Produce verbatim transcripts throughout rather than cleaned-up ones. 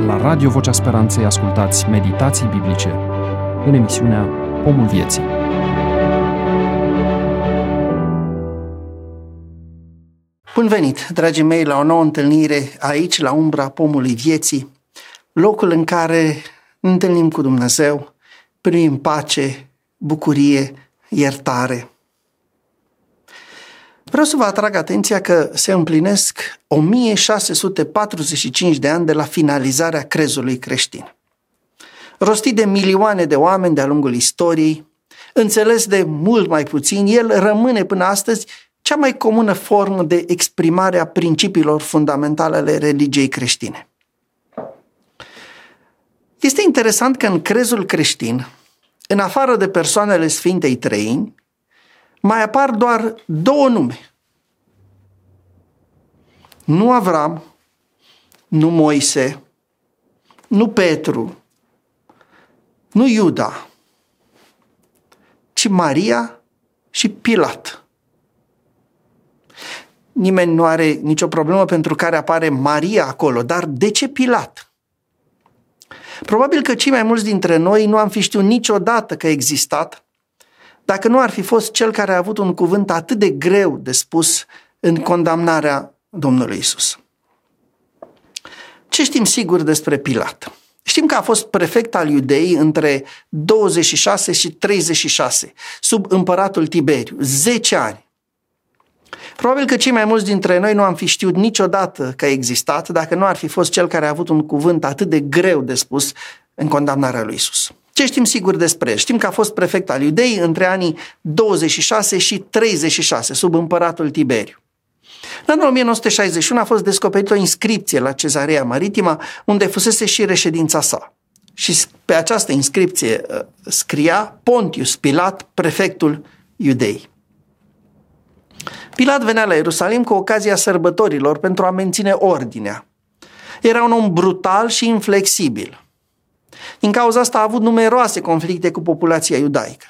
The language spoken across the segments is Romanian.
La Radio Vocea Speranței ascultați meditații biblice în emisiunea Pomul Vieții. Bun venit, dragii mei, la o nouă întâlnire aici, la umbra Pomului Vieții, locul în care ne întâlnim cu Dumnezeu, primim pace, bucurie, iertare. Vreau să vă atrag atenția că se împlinesc o mie șase sute patruzeci și cinci de ani de la finalizarea crezului creștin. Rostit de milioane de oameni de-a lungul istoriei, înțeles de mult mai puțin, el rămâne până astăzi cea mai comună formă de exprimare a principiilor fundamentale ale religiei creștine. Este interesant că în crezul creștin, în afară de persoanele Sfintei Treimi, mai apar doar două nume. Nu Avram, nu Moise, nu Petru, nu Iuda, ci Maria și Pilat. Nimeni nu are nicio problemă pentru care apare Maria acolo, dar de ce Pilat? Probabil că cei mai mulți dintre noi nu am fi știut niciodată că a existat dacă nu ar fi fost cel care a avut un cuvânt atât de greu de spus în condamnarea Domnului Iisus. Ce știm sigur despre Pilat? Știm că a fost prefect al Iudeii între douăzeci și șase și treizeci și șase, sub împăratul Tiberiu, zece ani. Probabil că cei mai mulți dintre noi nu am fi știut niciodată că a existat dacă nu ar fi fost cel care a avut un cuvânt atât de greu de spus în condamnarea lui Iisus. Ce știm sigur despre el? Știm că a fost prefect al Iudeii între anii douăzeci și șase și treizeci și șase, sub împăratul Tiberiu. În anul o mie nouă sute șaizeci și unu a fost descoperită o inscripție la Cezarea Maritima, unde fusese și reședința sa. Și pe această inscripție scria Pontius Pilat, prefectul Iudeii. Pilat venea la Ierusalim cu ocazia sărbătorilor pentru a menține ordinea. Era un om brutal și inflexibil. Din cauza asta a avut numeroase conflicte cu populația iudaică.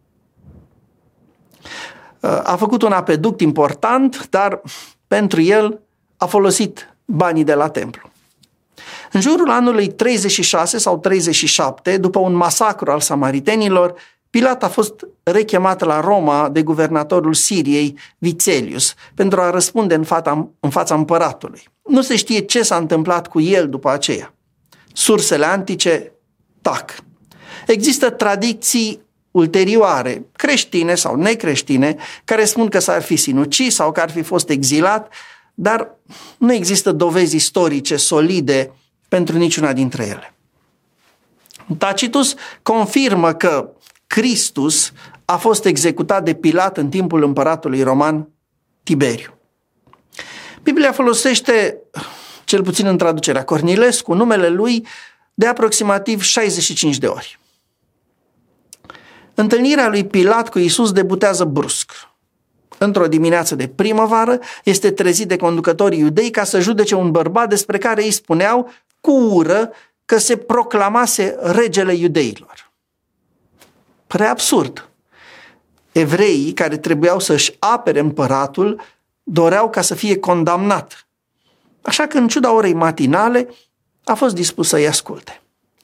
A făcut un apeduct important, dar pentru el a folosit banii de la templu. În jurul anului treizeci și șase sau treizeci și șapte, după un masacru al samaritenilor, Pilat a fost rechemat la Roma de guvernatorul Siriei, Vițelius, pentru a răspunde în fața, în fața împăratului. Nu se știe ce s-a întâmplat cu el după aceea. Sursele antice tac. Există tradiții ulterioare, creștine sau necreștine, care spun că s-ar fi sinucis sau că ar fi fost exilat, dar nu există dovezi istorice solide pentru niciuna dintre ele. Tacitus confirmă că Hristos a fost executat de Pilat în timpul împăratului roman Tiberiu. Biblia folosește, cel puțin în traducerea Cornilescu, numele lui de aproximativ șaizeci și cinci de ori. Întâlnirea lui Pilat cu Iisus debutează brusc. Într-o dimineață de primăvară este trezit de conducătorii iudei ca să judece un bărbat despre care îi spuneau cu ură că se proclamase regele iudeilor. Prea absurd. Evreii care trebuiau să-și apere împăratul doreau ca să fie condamnat. Așa că, în ciuda orei matinale, a fost dispus să-i asculte.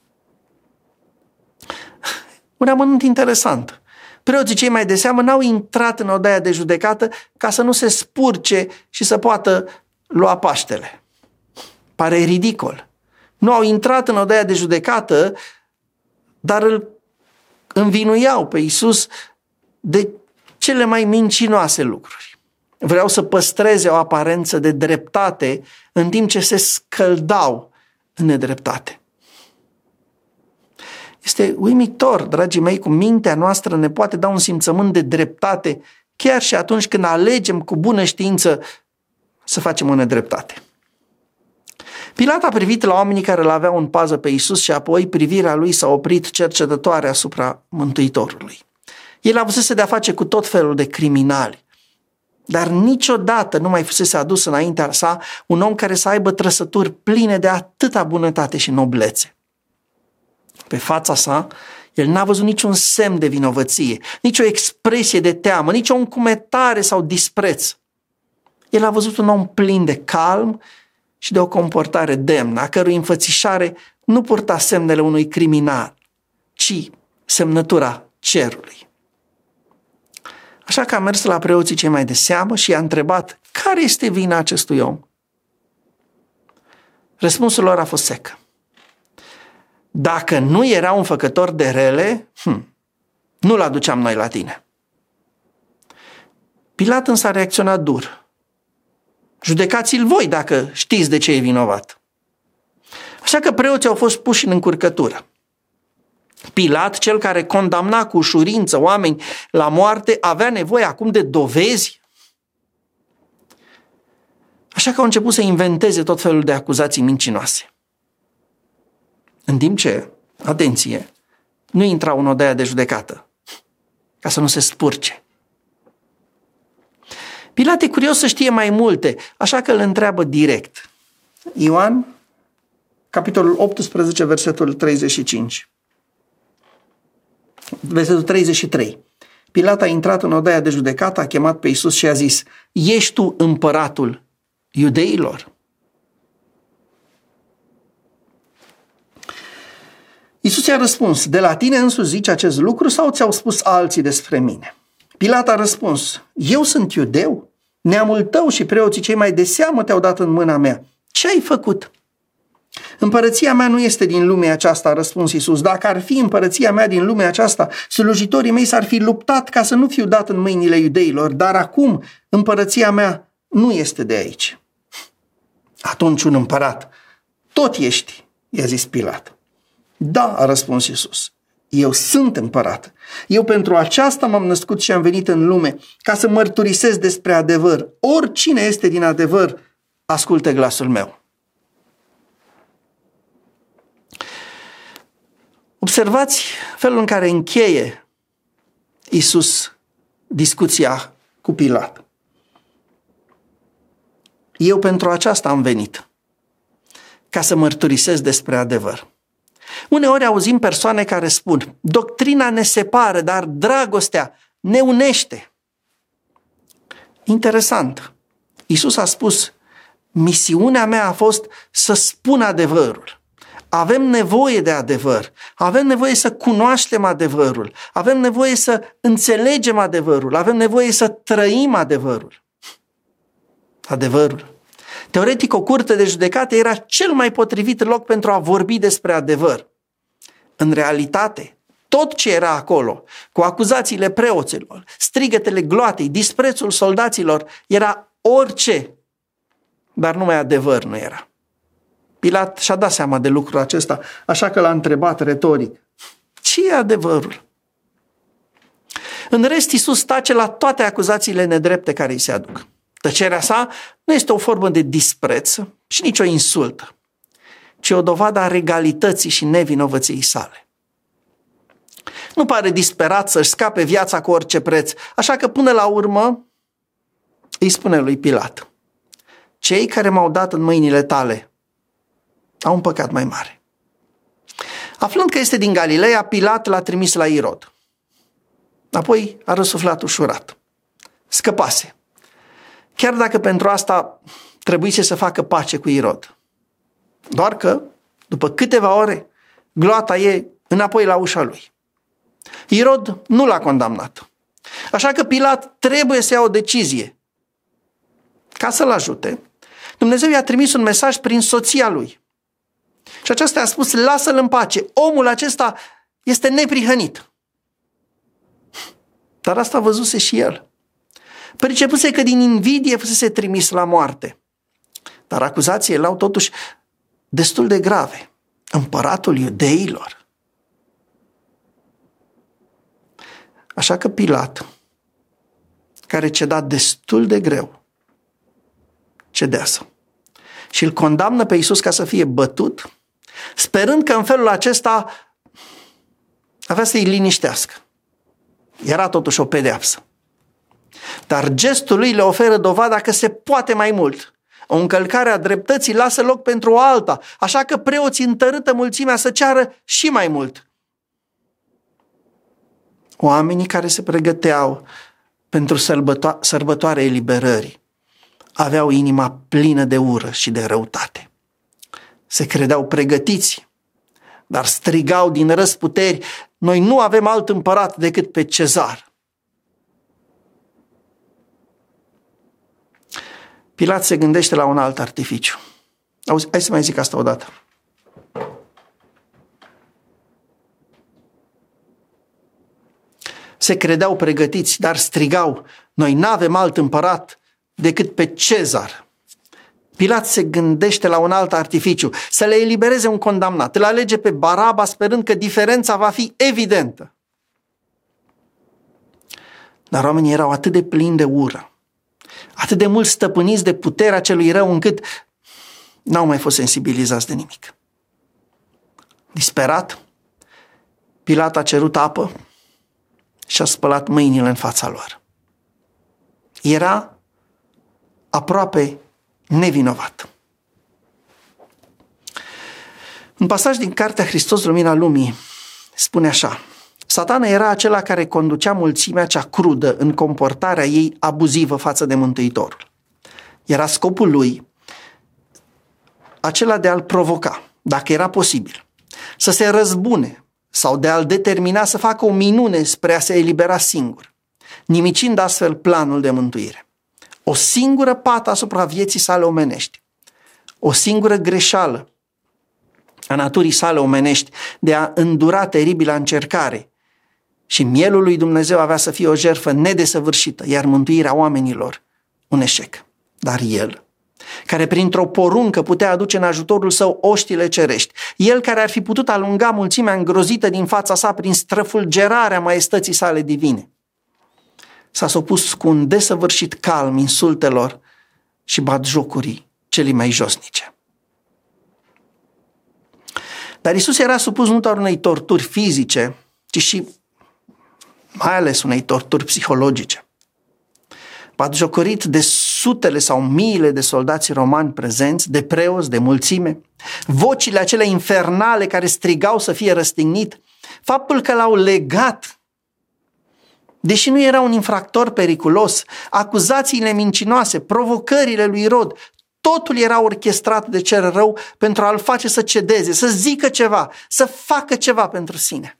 Un amănunt interesant. Preoții cei mai de seamă n-au intrat în odaia de judecată ca să nu se spurce și să poată lua Paștele. Pare ridicol. Nu au intrat în odaia de judecată, dar îl învinuiau pe Iisus de cele mai mincinoase lucruri. Vreau să păstreze o aparență de dreptate în timp ce se scăldau în nedreptate. Este uimitor, dragii mei, cum mintea noastră ne poate da un simțământ de dreptate chiar și atunci când alegem cu bună știință să facem o nedreptate. Pilat a privit la oamenii care îl aveau în pază pe Iisus și apoi privirea lui s-a oprit cercetătoare asupra Mântuitorului. El avusese de-a face cu tot felul de criminali, dar niciodată nu mai fusese adus înaintea sa un om care să aibă trăsături pline de atâta bunătate și noblețe. Pe fața sa, el n-a văzut niciun semn de vinovăție, nicio expresie de teamă, nicio încumetare sau dispreț. El a văzut un om plin de calm și de o comportare demnă, a cărui înfățișare nu purta semnele unui criminal, ci semnătura cerului. Așa că a mers la preoții cei mai de seamă și i-a întrebat care este vina acestui om. Răspunsul lor a fost sec. Dacă nu era un făcător de rele, hm, nu-l aduceam noi la tine. Pilat însă a reacționat dur. Judecați-l voi dacă știți de ce e vinovat. Așa că preoții au fost puși în încurcătură. Pilat, cel care condamna cu ușurință oameni la moarte, avea nevoie acum de dovezi. Așa că au început să inventeze tot felul de acuzații mincinoase. În timp ce, atenție, nu intrau în odaia de judecată, ca să nu se spurce. Pilat e curios să știe mai multe, așa că îl întreabă direct. Ioan, capitolul optsprezece, versetul treizeci și cinci. Versetul treizeci și trei. Pilat a intrat în odaia de judecată, a chemat pe Iisus și a zis: ești tu împăratul iudeilor? Iisus i-a răspuns: de la tine însuți zici acest lucru sau ți-au spus alții despre mine? Pilat a răspuns: eu sunt iudeu? Neamul tău și preoții cei mai de seamă te-au dat în mâna mea. Ce ai făcut? Împărăția mea nu este din lumea aceasta, a răspuns Iisus. Dacă ar fi împărăția mea din lumea aceasta, slujitorii mei s-ar fi luptat ca să nu fiu dat în mâinile iudeilor, dar acum împărăția mea nu este de aici. Atunci un împărat: tot ești, i-a zis Pilat. Da, a răspuns Iisus, eu sunt împărat. Eu pentru aceasta m-am născut și am venit în lume, ca să mărturisesc despre adevăr. Oricine este din adevăr, ascultă glasul meu. Observați felul în care încheie Iisus discuția cu Pilat. Eu pentru aceasta am venit, ca să mărturisesc despre adevăr. Uneori auzim persoane care spun: doctrina ne separă, dar dragostea ne unește. Interesant. Iisus a spus: misiunea mea a fost să spun adevărul. Avem nevoie de adevăr. Avem nevoie să cunoaștem adevărul. Avem nevoie să înțelegem adevărul. Avem nevoie să trăim adevărul. Adevărul. Teoretic, o curte de judecată era cel mai potrivit loc pentru a vorbi despre adevăr. În realitate, tot ce era acolo, cu acuzațiile preoților, strigătele gloatei, disprețul soldaților, era orice, dar numai adevăr nu era. Pilat și-a dat seama de lucrul acesta, așa că l-a întrebat retoric: ce e adevărul? În rest, Iisus tace la toate acuzațiile nedrepte care îi se aduc. Tăcerea sa nu este o formă de dispreț și nici o insultă, ci o dovadă a regalității și nevinovăției sale. Nu pare disperat să-și scape viața cu orice preț, așa că până la urmă îi spune lui Pilat: cei care m-au dat în mâinile tale au un păcat mai mare. Aflând că este din Galileea, Pilat l-a trimis la Irod. Apoi a răsuflat ușurat. Scăpase. Chiar dacă pentru asta trebuise să facă pace cu Irod. Doar că, după câteva ore, gloata e înapoi la ușa lui. Irod nu l-a condamnat. Așa că Pilat trebuie să ia o decizie. Ca să-l ajute, Dumnezeu i-a trimis un mesaj prin soția lui. Și aceasta a spus: lasă-l în pace, omul acesta este neprihănit. Dar asta văzuse și el. Pricepuse că din invidie fusese trimis la moarte. Dar acuzațiile erau totuși destul de grave. Împăratul iudeilor. Așa că Pilat, care ceda destul de greu, cedează și îl condamnă pe Iisus ca să fie bătut, sperând că în felul acesta avea să-i liniștească. Era totuși o pedeapsă. Dar gestul lui le oferă dovada că se poate mai mult. O încălcare a dreptății lasă loc pentru o alta, așa că preoții întărâtă mulțimea să ceară și mai mult. Oamenii care se pregăteau pentru sărbăto- sărbătoarea eliberării aveau inima plină de ură și de răutate. Se credeau pregătiți, dar strigau din răsputeri: noi nu avem alt împărat decât pe Cezar. Pilat se gândește la un alt artificiu. Auzi, hai să mai zic asta odată. Se credeau pregătiți, dar strigau: noi n-avem alt împărat decât pe Cezar. Pilat se gândește la un alt artificiu, să le elibereze un condamnat. Îl alege pe Baraba, sperând că diferența va fi evidentă. Dar oamenii erau atât de plini de ură, atât de mult stăpâniți de puterea celui rău, încât n-au mai fost sensibilizați de nimic. Disperat, Pilat a cerut apă și a spălat mâinile în fața lor. Era aproape nevinovat. Un pasaj din cartea Hristos, Lumina Lumii, spune așa: Satana era acela care conducea mulțimea cea crudă în comportarea ei abuzivă față de Mântuitorul. Era scopul lui acela de a-l provoca, dacă era posibil, să se răzbune sau de a-l determina să facă o minune spre a se elibera singur, nimicind astfel planul de mântuire. O singură pată asupra vieții sale omenești, o singură greșeală a naturii sale omenești de a îndura teribila încercare și mielul lui Dumnezeu avea să fie o jertfă nedesăvârșită, iar mântuirea oamenilor un eșec. Dar el, care printr-o poruncă putea aduce în ajutorul său oștile cerești, el care ar fi putut alunga mulțimea îngrozită din fața sa prin străfulgerarea maestății sale divine, s-a supus cu un desăvârșit calm insultelor și batjocurii celei mai josnice. Dar Iisus era supus nu doar unei torturi fizice, ci și mai ales unei torturi psihologice. Batjocorit de sutele sau miile de soldați romani prezenți, de preoți, de mulțime, vocile acelea infernale care strigau să fie răstignit, faptul că l-au legat, deși nu era un infractor periculos, acuzațiile mincinoase, provocările lui Irod, totul era orchestrat de cel rău pentru a-l face să cedeze, să zică ceva, să facă ceva pentru sine.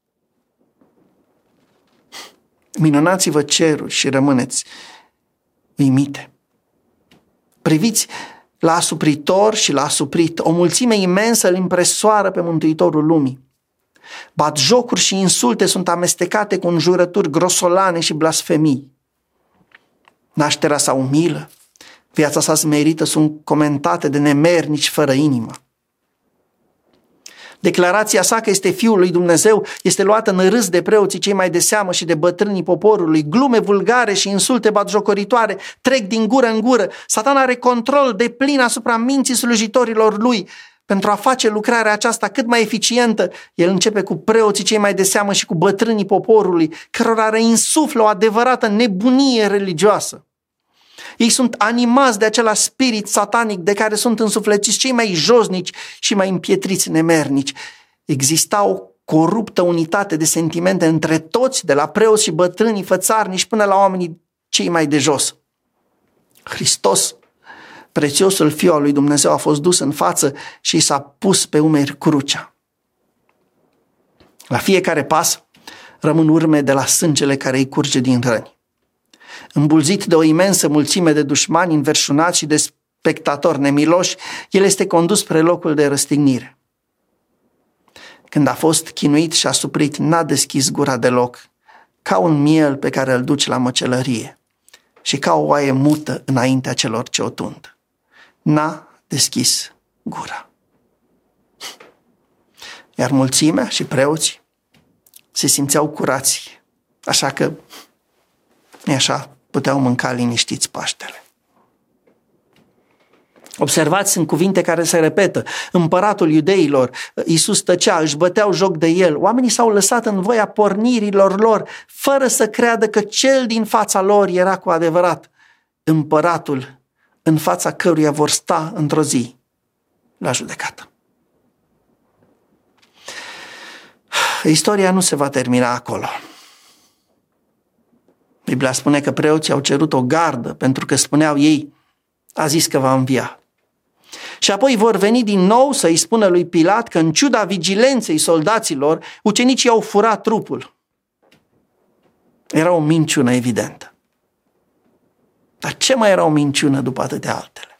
Minunați-vă ceruri și rămâneți uimite. Priviți la asupritor și la asuprit, o mulțime imensă îl impresoară pe Mântuitorul lumii. Batjocuri și insulte sunt amestecate cu înjurături grosolane și blasfemii. Nașterea sa umilă, viața sa smerită sunt comentate de nemernici fără inimă. Declarația sa că este Fiul lui Dumnezeu este luată în râs de preoții cei mai de seamă și de bătrânii poporului. Glume vulgare și insulte batjocoritoare trec din gură în gură. Satan are control deplin asupra minții slujitorilor lui. Pentru a face lucrarea aceasta cât mai eficientă, el începe cu preoții cei mai de seamă și cu bătrânii poporului, cărora reinsuflă o adevărată nebunie religioasă. Ei sunt animați de acela spirit satanic de care sunt însuflețiți cei mai josnici și mai împietriți nemernici. Exista o coruptă unitate de sentimente între toți, de la preoți și bătrânii fățarnici până la oamenii cei mai de jos. Hristos, prețiosul Fiu al lui Dumnezeu, a fost dus în față și s-a pus pe umeri crucea. La fiecare pas rămân urme de la sângele care îi curge din răni. Îmbulzit de o imensă mulțime de dușmani înverșunați și de spectatori nemiloși, el este condus spre locul de răstignire. Când a fost chinuit și asuprit, n-a deschis gura deloc, ca un miel pe care îl duci la măcelărie și ca o oaie mută înaintea celor ce o tund. N-a deschis gura. Iar mulțimea și preoții se simțeau curați, așa că, nu așa, puteau mânca liniștiți Paștele. Observați, sunt cuvinte care se repetă. Împăratul iudeilor, Iisus tăcea, își băteau joc de el. Oamenii s-au lăsat în voia pornirilor lor, fără să creadă că cel din fața lor era cu adevărat împăratul în fața căruia vor sta într-o zi la judecată. Istoria nu se va termina acolo. Biblia spune că preoții au cerut o gardă pentru că, spuneau ei, a zis că va învia. Și apoi vor veni din nou să-i spună lui Pilat că în ciuda vigilenței soldaților, ucenicii au furat trupul. Era o minciună evidentă. Dar ce mai era o minciună după atâtea altele?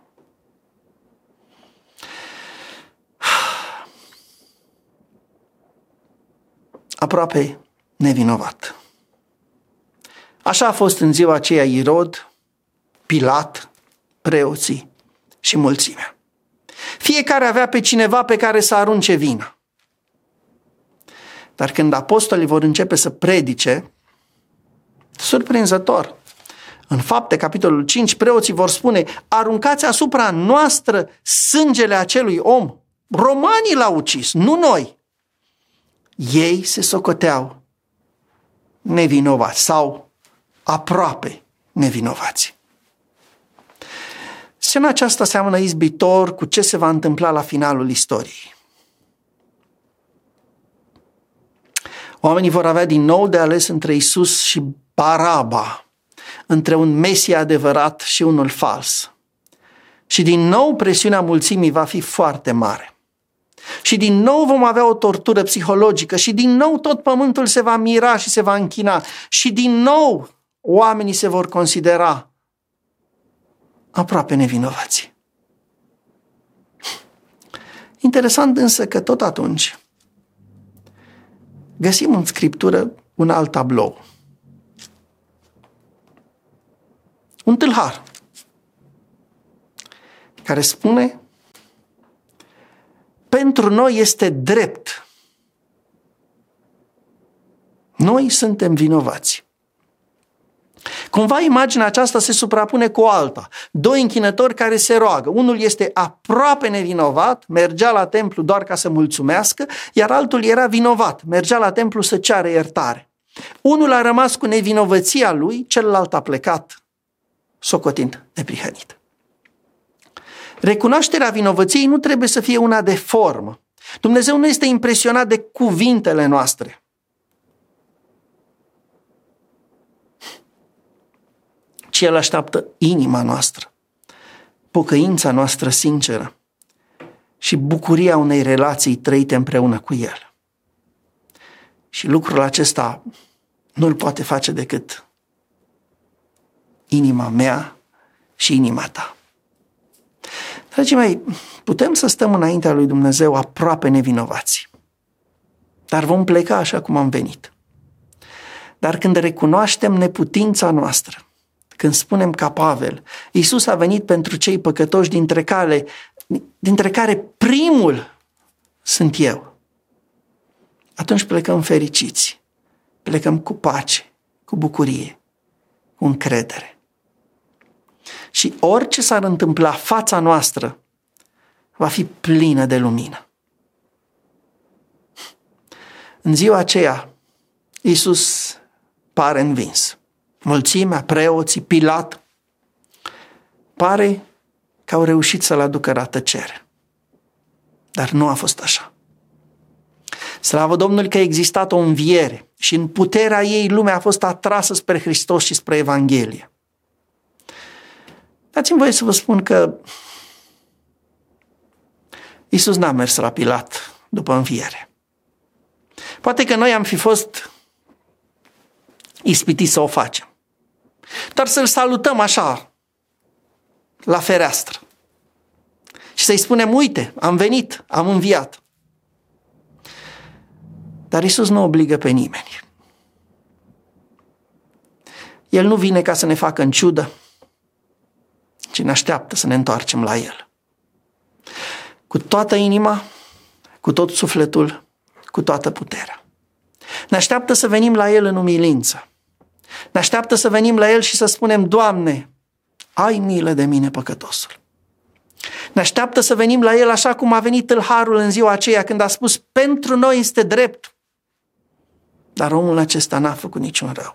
Aproape nevinovat. Așa a fost în ziua aceea Irod, Pilat, preoții și mulțimea. Fiecare avea pe cineva pe care să arunce vina. Dar când apostolii vor începe să predice, surprinzător, în Fapte, capitolul cinci, preoții vor spune: aruncați asupra noastră sângele acelui om. Romanii l-au ucis, nu noi. Ei se socoteau nevinovați sau aproape nevinovați. Scena aceasta seamănă izbitor cu ce se va întâmpla la finalul istoriei. Oamenii vor avea din nou de ales între Isus și Baraba, între un Mesie adevărat și unul fals. Și din nou presiunea mulțimii va fi foarte mare. Și din nou vom avea o tortură psihologică și din nou tot pământul se va mira și se va închina și din nou oamenii se vor considera aproape nevinovați. Interesant însă că tot atunci găsim în Scriptură un alt tablou. Un tâlhar care spune: pentru noi este drept. Noi suntem vinovați. Cumva imaginea aceasta se suprapune cu alta. Doi închinători care se roagă. Unul este aproape nevinovat, mergea la templu doar ca să mulțumească, iar altul era vinovat, mergea la templu să ceară iertare. Unul a rămas cu nevinovăția lui, celălalt a plecat socotind neprihănit. Recunoașterea vinovăției nu trebuie să fie una de formă. Dumnezeu nu este impresionat de cuvintele noastre, ci El așteaptă inima noastră, pocăința noastră sinceră și bucuria unei relații trăite împreună cu El. Și lucrul acesta nu-l poate face decât inima mea și inima ta. Dragii mei, putem să stăm înaintea lui Dumnezeu aproape nevinovați, dar vom pleca așa cum am venit. Dar când recunoaștem neputința noastră, când spunem ca Pavel: Iisus a venit pentru cei păcătoși, dintre care, dintre care primul sunt eu, atunci plecăm fericiți, plecăm cu pace, cu bucurie, cu încredere. Și orice s-ar întâmpla, fața noastră va fi plină de lumină. În ziua aceea, Iisus pare învins. Mulțimea, preoții, Pilat, pare că au reușit să-l aducă la tăcere. Dar nu a fost așa. Slavă Domnului că a existat o înviere și în puterea ei lumea a fost atrasă spre Hristos și spre Evanghelie. Dați-mi voie să vă spun că Iisus n-a mers la Pilat după înviere. Poate că noi am fi fost ispitiți să o facem, dar să-l salutăm așa, la fereastră, și să-i spunem: uite, am venit, am înviat. Dar Iisus nu obligă pe nimeni. El nu vine ca să ne facă în ciudă, ci ne așteaptă să ne întoarcem la El. Cu toată inima, cu tot sufletul, cu toată puterea. Ne așteaptă să venim la El în umilință. Ne așteaptă să venim la El și să spunem: Doamne, ai milă de mine, păcătosul. Ne așteaptă să venim la El așa cum a venit tâlharul în ziua aceea când a spus: pentru noi este drept. Dar omul acesta n-a făcut niciun rău.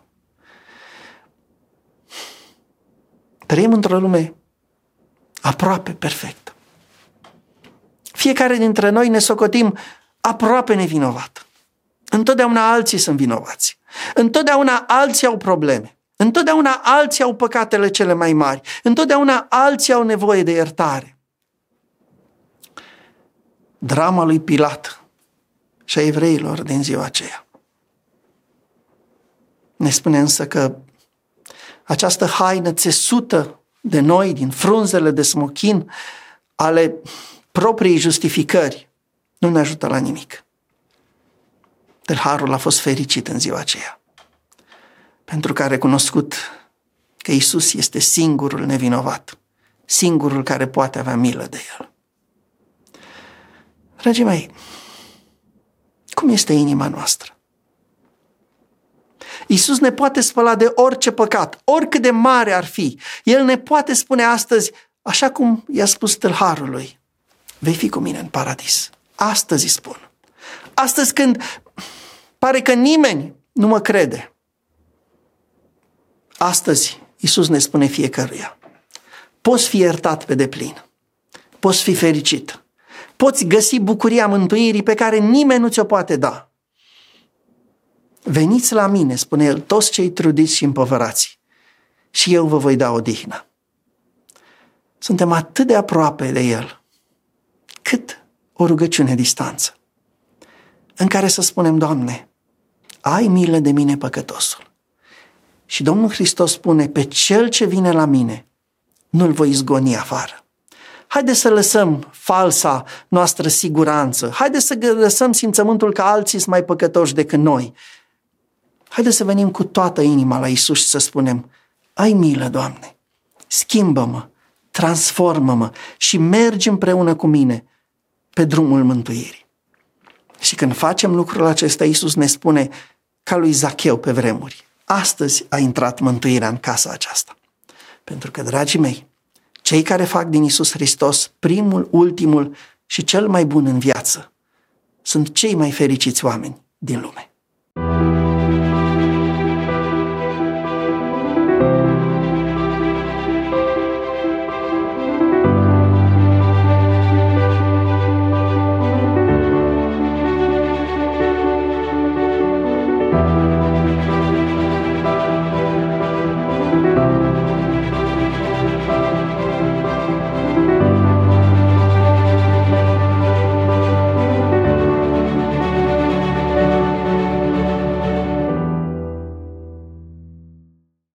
Trăim într-o lume aproape perfectă. Fiecare dintre noi ne socotim aproape nevinovat. Întotdeauna alții sunt vinovați. Întotdeauna alții au probleme. Întotdeauna alții au păcatele cele mai mari. Întotdeauna alții au nevoie de iertare. Drama lui Pilat și a evreilor din ziua aceea ne spune însă că această haină țesută de noi din frunzele de smochin ale propriei justificări nu ne ajută la nimic. Tâlharul a fost fericit în ziua aceea, pentru că a recunoscut că Iisus este singurul nevinovat, singurul care poate avea milă de el. Dragii mei, cum este inima noastră? Iisus ne poate spăla de orice păcat, oricât de mare ar fi. El ne poate spune astăzi, așa cum i-a spus tâlharului, vei fi cu mine în paradis. Astăzi îi spun. Astăzi când pare că nimeni nu mă crede. Astăzi Iisus ne spune fiecăruia, poți fi iertat pe deplin, poți fi fericit, poți găsi bucuria mântuirii pe care nimeni nu ți-o poate da. Veniți la mine, spune el, toți cei trudiți și împovărați, și eu vă voi da odihnă. Suntem atât de aproape de el, cât o rugăciune distanță, în care să spunem, Doamne, ai milă de mine păcătosul. Și Domnul Hristos spune, pe cel ce vine la mine, nu-l voi izgoni afară. Haideți să lăsăm falsa noastră siguranță, haideți să lăsăm simțământul că alții sunt mai păcătoși decât noi. Haideți să venim cu toată inima la Iisus și să spunem, ai milă, Doamne, schimbă-mă, transformă-mă și mergi împreună cu mine pe drumul mântuirii. Și când facem lucrul acesta, Iisus ne spune, ca lui Zacheu pe vremuri, astăzi a intrat mântuirea în casa aceasta. Pentru că, dragii mei, cei care fac din Iisus Hristos primul, ultimul și cel mai bun în viață sunt cei mai fericiți oameni din lume.